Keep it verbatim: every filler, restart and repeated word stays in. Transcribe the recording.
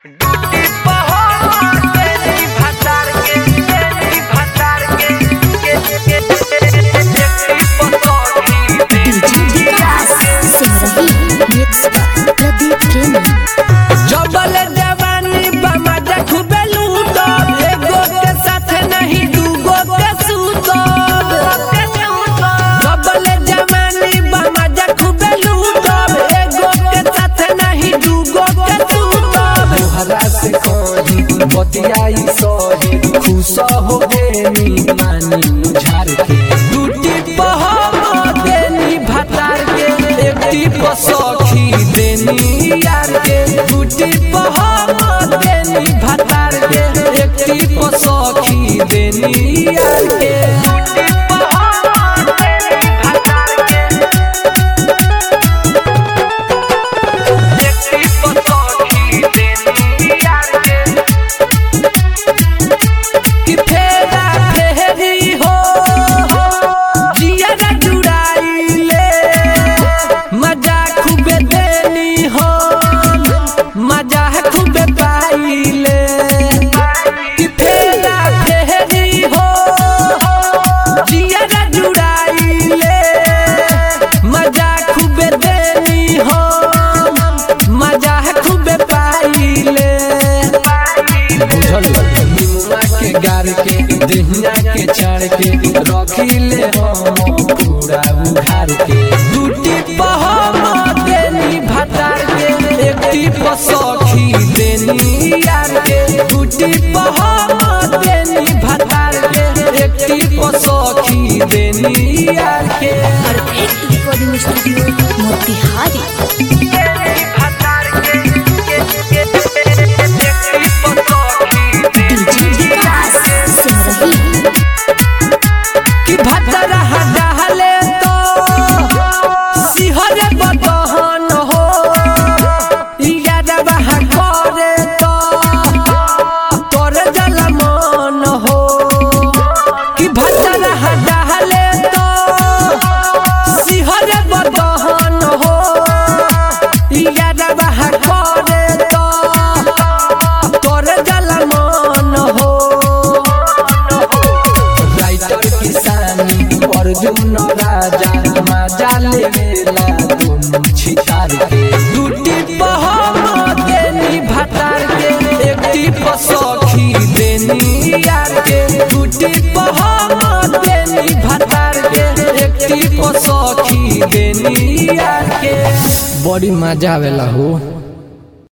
बतियाई सहे खुश हो देनी मानी झार के टूटी पहम देनी भतार के एकटी पसखी देनी यार के टूटी पहम देनी भतार के एकटी पसखी देनी यार के गार के दहिया के चाड़ के रखिले हम पूरा उघार के टूटी पहम देनी भतार के एकटी पसखी देनी यार के टूटी पहम देनी भतार के एकटी पसखी देनी यार के perfect recording studio Motihari. Arjun Raja मजा लेवेला तुम छितार के टूटी पहम देनी भतार के एकटी पसखी देनी यार के टूटी पहम देनी भतार के एकटी पसखी देनी यार के बड़ी मजा आवेला हो।